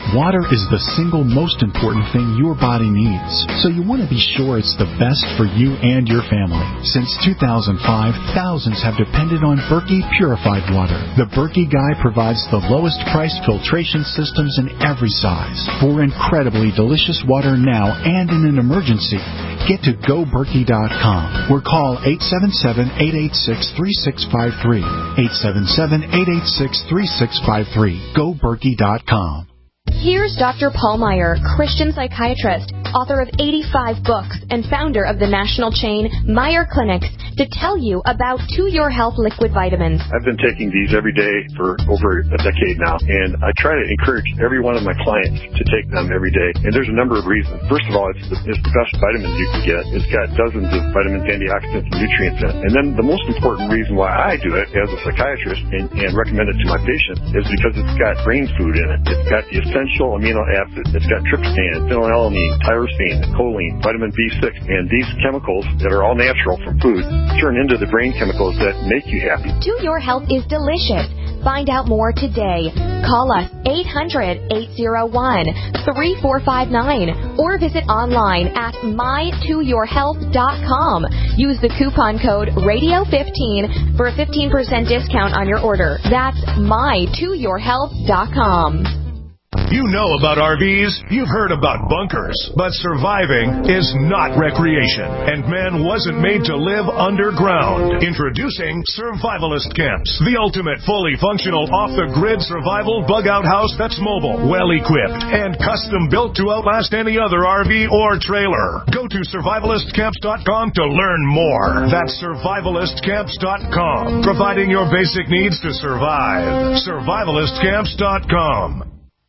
Water is the single most important thing your body needs, so you want to be sure it's the best for you and your family. Since two thousand five, thousands have depended on Berkey purified water. The Berkey Guy provides the lowest price filtration systems in every size. For incredibly delicious water now and in an emergency, get to go berkey dot com or call eight seven seven, eight eight six, three six five three. eight seven seven, eight eight six, three six five three. go berkey dot com. Here's Doctor Paul Meyer, Christian psychiatrist, author of eighty-five books, and founder of the national chain Meyer Clinics, to tell you about To Your Health liquid vitamins. I've been taking these every day for over a decade now, and I try to encourage every one of my clients to take them every day. And there's a number of reasons. First of all, it's the, it's the best vitamins you can get. It's got dozens of vitamins, antioxidants, and nutrients in it. And then the most important reason why I do it as a psychiatrist and, and recommend it to my patients is because it's got brain food in it. It's got the essential amino acids. It's got tryptophan, phenylalanine, tyrosine, choline, vitamin B six, and these chemicals that are all natural from food turn into the brain chemicals that make you happy. To Your Health is delicious. Find out more today. Call us eight hundred, eight oh one, three four five nine or visit online at my to your health dot com. Use the coupon code radio fifteen for a fifteen percent discount on your order. That's my to your health dot com. You know about R Vs, you've heard about bunkers, but surviving is not recreation, and man wasn't made to live underground. Introducing Survivalist Camps, the ultimate fully functional off-the-grid survival bug-out house that's mobile, well-equipped, and custom-built to outlast any other R V or trailer. Go to survivalist camps dot com to learn more. That's survivalist camps dot com, providing your basic needs to survive. survivalist camps dot com.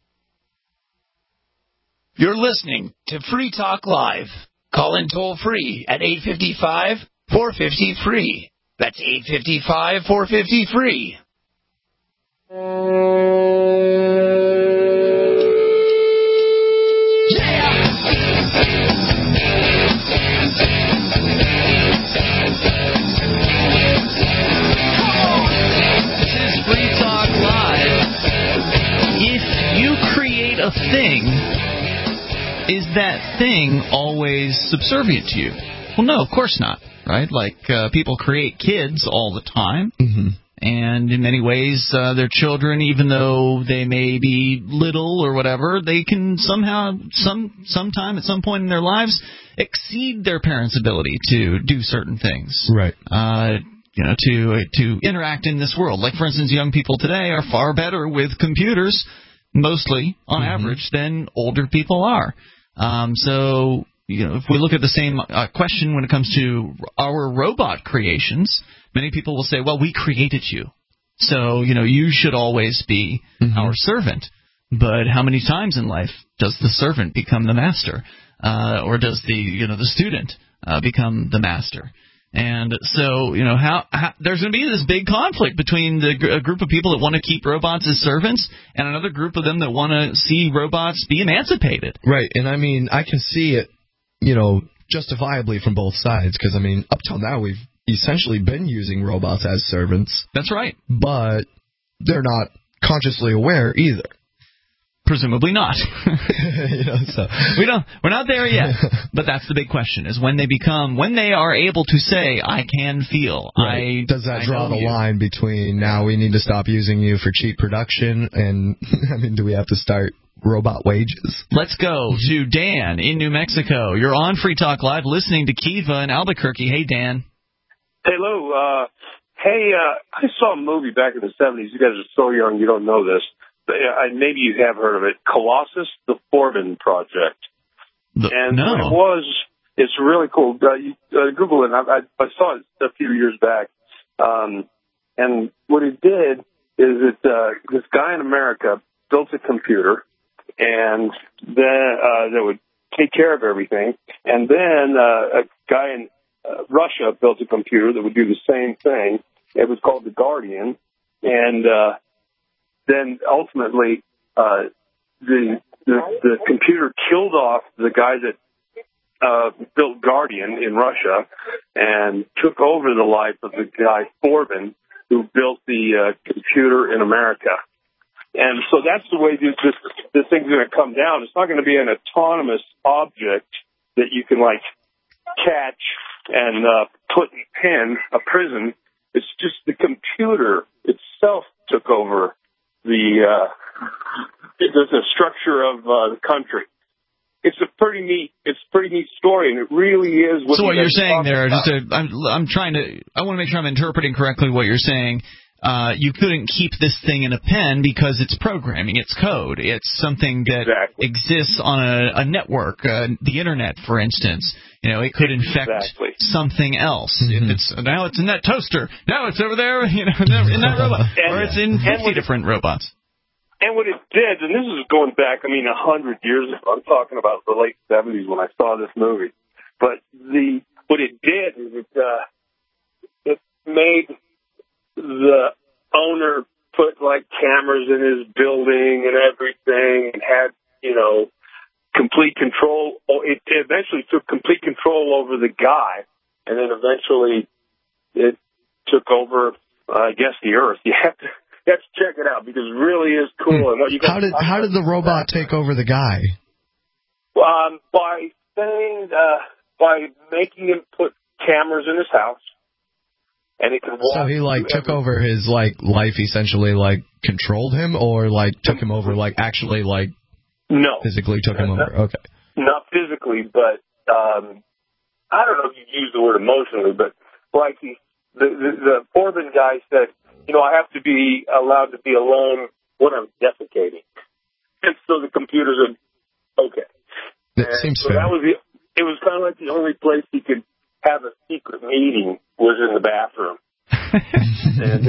You're listening to Free Talk Live. Call in toll free at eight five five, four five zero, free. That's eight five five, four five zero, free. This is Free Talk Live. If you create a thing, is that thing always subservient to you? Well, no, of course not, right? Like, uh, people create kids all the time, mm-hmm. and in many ways, uh, their children, even though they may be little or whatever, they can somehow, some sometime at some point in their lives, exceed their parents' ability to do certain things. Right. Uh, you know, to uh, to interact in this world. Like, for instance, young people today are far better with computers, mostly, on mm-hmm. average, than older people are. Um, so, you know, if we look at the same uh, question when it comes to our robot creations, many people will say, well, we created you, so, you know, you should always be mm-hmm. our servant. But how many times in life does the servant become the master, uh, or does the, you know, the student uh, become the master? And so, you know, how, how there's going to be this big conflict between the gr- a group of people that want to keep robots as servants and another group of them that want to see robots be emancipated. Right, and I mean, I can see it, you know, justifiably from both sides, because, I mean, up till now we've essentially been using robots as servants. That's right. But they're not consciously aware either. Presumably not. you know, so. We don't. We're not there yet. But that's the big question: is when they become, when they are able to say, "I can feel." Right. I does that I draw the you. line between now we need to stop using you for cheap production, and I mean, do we have to start robot wages? Let's go to Dan in New Mexico. You're on Free Talk Live, listening to Kiva in Albuquerque. Hey, Dan. Hello. Uh, hey, uh, I saw a movie back in the seventies. You guys are so young, you don't know this. Uh, maybe you have heard of it, Colossus, the Forbin Project. The, and no. what it was, it's really cool. Uh, you, uh, Google it. I, I, I saw it a few years back. Um, and what it did is that uh, this guy in America built a computer, and then uh, that would take care of everything. And then uh, a guy in uh, Russia built a computer that would do the same thing. It was called the Guardian, and uh, then ultimately, uh, the, the the computer killed off the guy that uh, built Guardian in Russia and took over the life of the guy Forbin, who built the uh, computer in America. And so that's the way this, this, this thing's going to come down. It's not going to be an autonomous object that you can, like, catch and uh, put in a pen, a prison. It's just the computer itself took over the uh, the, the structure of uh, the country. It's a pretty neat, it's a pretty neat story, and it really is. What so what you're saying there, about. just to, I'm, I'm trying to, I want to make sure I'm interpreting correctly what you're saying. Uh, you couldn't keep this thing in a pen because it's programming, it's code, it's something that exactly. exists on a, a network, uh, the internet, for instance. You know, it could infect exactly. something else. Mm-hmm. If it's now it's in that toaster, now it's over there, you know, in that robot, and, or it's in fifty different robots. And what it did, and this is going back, I mean, a hundred years ago. I'm talking about the late seventies when I saw this movie. But the what it did is it uh, it made the owner put like cameras in his building and everything, and had, you know, complete control. It eventually took complete control over the guy, and then eventually it took over, uh, I guess, the earth. You have to. You have to check it out because it really is cool. Hmm. And what you how did how did the robot take over the guy? Um, by saying, uh, by making him put cameras in his house, and it can walk. So he like took every... over his like life, essentially, like controlled him, or like took him over, like actually like no physically took him not, over. Okay, not physically, but um, I don't know if you use the word emotionally, but like he, the the, the Forbin guy said. You know, I have to be allowed to be alone when I'm defecating. And so the computers are, okay. That and seems so fair. That was the, it was kind of like the only place he could have a secret meeting was in the bathroom. and,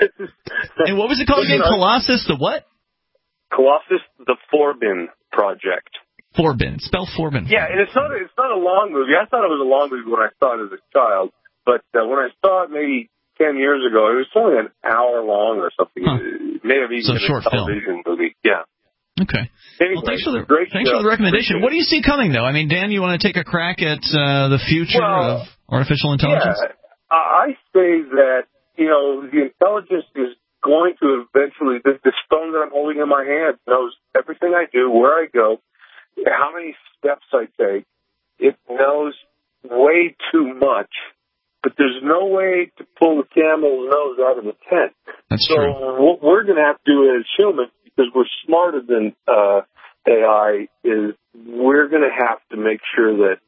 and what was it called again? Know, Colossus the what? Colossus the Forbin Project. Forbin. Spell Forbin. Yeah, and it's not, it's not a long movie. I thought it was a long movie when I saw it as a child. But uh, when I saw it maybe ten years ago, it was only an hour long or something. Huh. It may have even so been short a television film. movie. Yeah. Okay. Anyway, well, thanks for the great thanks show. for the recommendation. What do you see coming, though? I mean, Dan, you want to take a crack at uh, the future well, of artificial intelligence? Yeah, I say that, you know, the intelligence is going to eventually, this, this phone that I'm holding in my hand knows everything I do, where I go, how many steps I take. It knows way too much. But there's no way to pull the camel's nose out of the tent. That's so true. what we're going to have to do as humans, because we're smarter than uh, A I, is we're going to have to make sure that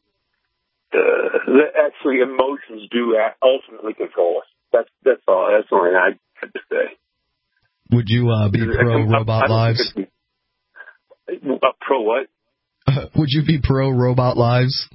uh, that actually emotions do ultimately control us. That's that's all. That's all I had to say. Would you uh, be pro Robot Lives? Uh, pro what? Uh, would you be pro Robot Lives?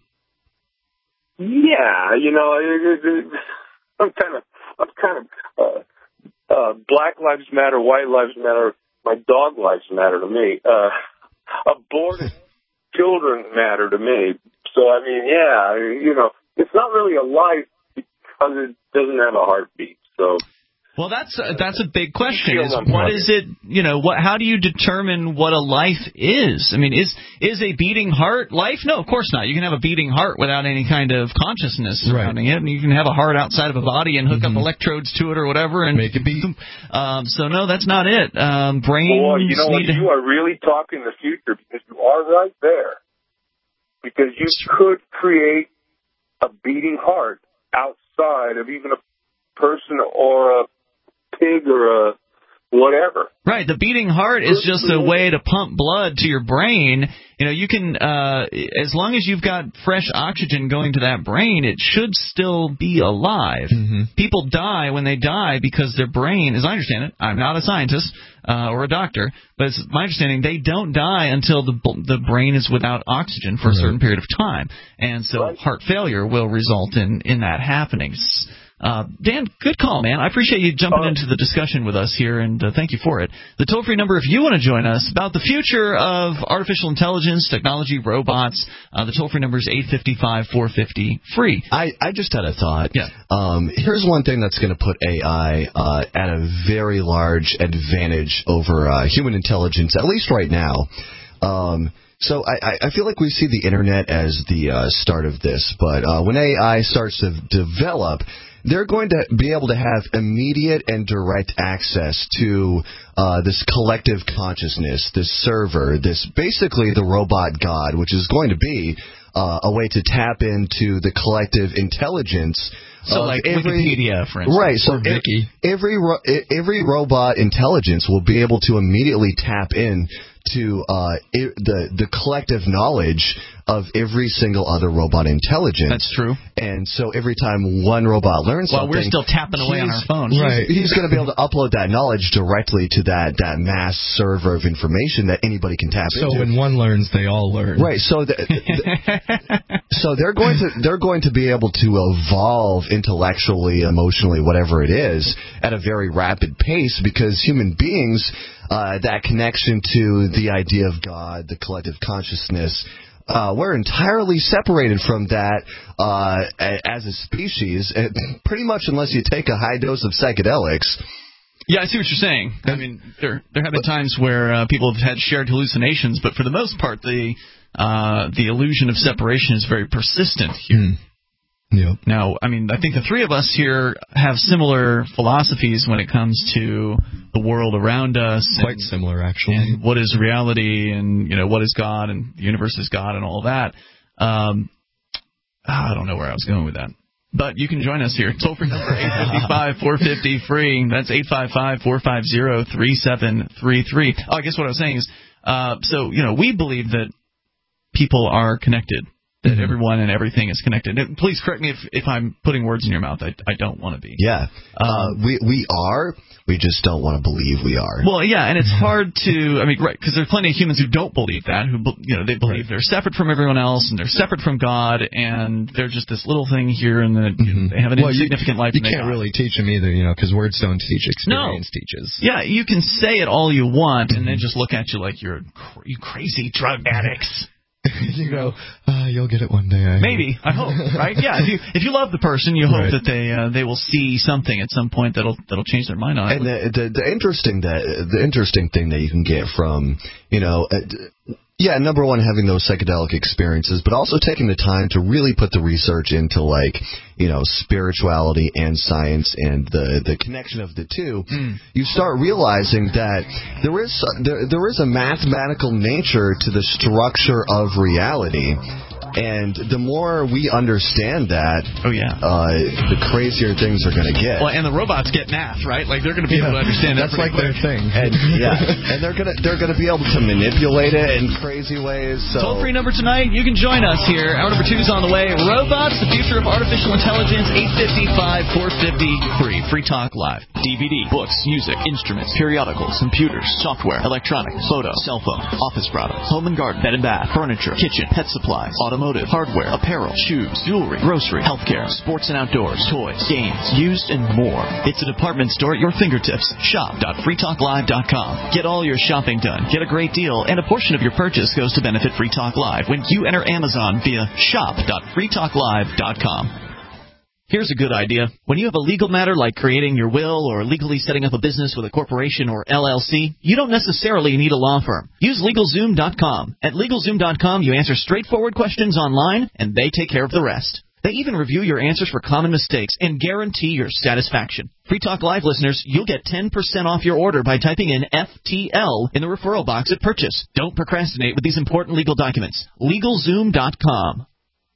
Yeah, you know, it, it, it, I'm kind of, I'm kind of, uh, uh, Black Lives Matter, White Lives Matter, my dog lives matter to me. Uh, aborted children matter to me. So, I mean, yeah, you know, it's not really a life because it doesn't have a heartbeat. So. Well, that's a, that's a big question. Is what is it? You know, what? How do you determine what a life is? I mean, is is a beating heart life? No, of course not. You can have a beating heart without any kind of consciousness surrounding right. it, and you can have a heart outside of a body and hook mm-hmm. up electrodes to it or whatever and make it beat. Um, so no, that's not it. Um, brains. Boy, you know what? To... You are really talking the future because you are right there. Because you could create a beating heart outside of even a person or a pig or a whatever. Right. The beating heart is just a way to pump blood to your brain. You know, you can, uh, as long as you've got fresh oxygen going to that brain, it should still be alive. Mm-hmm. People die when they die because their brain, as I understand it, I'm not a scientist uh, or a doctor, but it's my understanding they don't die until the the brain is without oxygen for a certain period of time. And so right. heart failure will result in, in that happening. Uh, Dan, good call, man. I appreciate you jumping into the discussion with us here, and uh, thank you for it. The toll-free number, if you want to join us about the future of artificial intelligence, technology, robots, uh, the toll-free number is eight five five, four five zero, free. I, I just had a thought. Yeah. Um, here's one thing that's going to put A I uh, at a very large advantage over uh, human intelligence, at least right now. Um So I, I feel like we see the Internet as the uh, start of this, but uh, when A I starts to develop, they're going to be able to have immediate and direct access to uh, this collective consciousness, this server, this basically the robot god, which is going to be uh, a way to tap into the collective intelligence. So of like every, Wikipedia, for instance. Right. So Wiki. every every robot intelligence will be able to immediately tap in to uh, the the collective knowledge of every single other robot intelligence. That's true. And so every time one robot learns While something, we're still tapping away on our phones. Right. He's, he's going to be able to upload that knowledge directly to that, that mass server of information that anybody can tap so into. So when one learns, they all learn. Right. So the, the, so they're going to they're going to be able to evolve intellectually, emotionally, whatever it is, at a very rapid pace because human beings, uh, that connection to the idea of God, the collective consciousness. Uh, we're entirely separated from that uh, as a species, pretty much unless you take a high dose of psychedelics. Yeah, I see what you're saying. I mean, there there have been times where uh, people have had shared hallucinations, but for the most part, the uh, the illusion of separation is very persistent here. Mm. Yep. Now, I mean, I think the three of us here have similar philosophies when it comes to the world around us. Quite and, similar, actually. And what is reality, and you know, what is God, and the universe is God, and all that. Um, I don't know where I was going with that. But you can join us here. Toll free number eight five five, four five zero, free. That's eight five five, four five zero, three seven three three. Oh, I guess what I was saying is, uh, so, you know, we believe that people are connected, that mm-hmm. everyone and everything is connected. And please correct me if, if I'm putting words in your mouth. I, I don't want to be. Yeah. Um, uh, we, we are. We just don't want to believe we are. Well, yeah, and it's hard to, I mean, right, because there's plenty of humans who don't believe that, who, you know, they believe right. they're separate from everyone else, and they're separate from God, and they're just this little thing here, and then mm-hmm. they have an well, insignificant you, life. You can't really teach them either, you know, because words don't teach, experience no. teaches. Yeah, you can say it all you want, and then just look at you like you're you crazy drug addicts. you go, uh, you'll get it one day. I Maybe, I hope, right? Yeah, if you if you love the person, you hope right. that they uh, they will see something at some point that'll that'll change their mind on it. And the, the the interesting that the interesting thing that you can get from you know. Uh, Yeah, number one, having those psychedelic experiences, but also taking the time to really put the research into, like, you know, spirituality and science and the, the connection of the two. Mm. You start realizing that there is there, there is a mathematical nature to the structure of reality. And the more we understand that, oh yeah, uh, the crazier things are going to get. Well, and the robots get math, right? Like they're going to be yeah. able to understand that. That's like quick. their thing. And yeah, and they're gonna they're gonna be able to manipulate it in crazy ways. So. Toll free number tonight. You can join us here. Hour number two is on the way. Robots, the future of artificial intelligence. eight five five, four five zero, free. Free Talk Live. D V D, books, music, instruments, periodicals, computers, software, electronics, photo, cell phone, office products, home and garden, bed and bath, furniture, kitchen, pet supplies, automotive, hardware, apparel, shoes, jewelry, grocery, healthcare, sports and outdoors, toys, games, used, and more. It's a department store at your fingertips. shop dot free talk live dot com. Get all your shopping done, get a great deal, and a portion of your purchase goes to benefit Free Talk Live when you enter Amazon via shop dot free talk live dot com. Here's a good idea. When you have a legal matter like creating your will or legally setting up a business with a corporation or L L C, you don't necessarily need a law firm. Use LegalZoom dot com. At LegalZoom dot com, you answer straightforward questions online, and they take care of the rest. They even review your answers for common mistakes and guarantee your satisfaction. Free Talk Live listeners, you'll get ten percent off your order by typing in F T L in the referral box at purchase. Don't procrastinate with these important legal documents. LegalZoom dot com.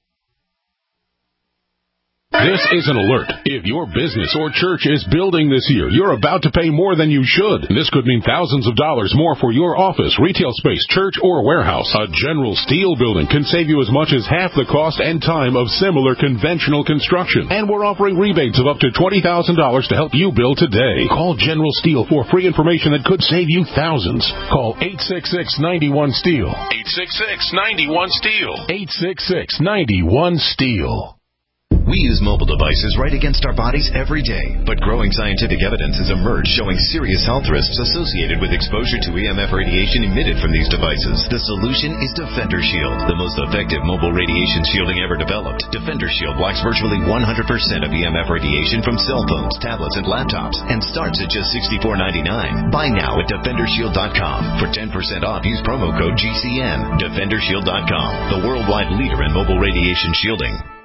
This is an alert. If your business or church is building this year, you're about to pay more than you should. This could mean thousands of dollars more for your office, retail space, church, or warehouse. A General Steel building can save you as much as half the cost and time of similar conventional construction. And we're offering rebates of up to twenty thousand dollars to help you build today. Call General Steel for free information that could save you thousands. Call eight six six, nine one, STEEL. eight six six, nine one, STEEL. eight six six, nine one, STEEL. We use mobile devices right against our bodies every day, but growing scientific evidence has emerged showing serious health risks associated with exposure to E M F radiation emitted from these devices. The solution is Defender Shield, the most effective mobile radiation shielding ever developed. Defender Shield blocks virtually one hundred percent of E M F radiation from cell phones, tablets, and laptops, and starts at just sixty-four ninety-nine. Buy now at Defender Shield dot com. For ten percent off, use promo code G C N. Defender Shield dot com, the worldwide leader in mobile radiation shielding.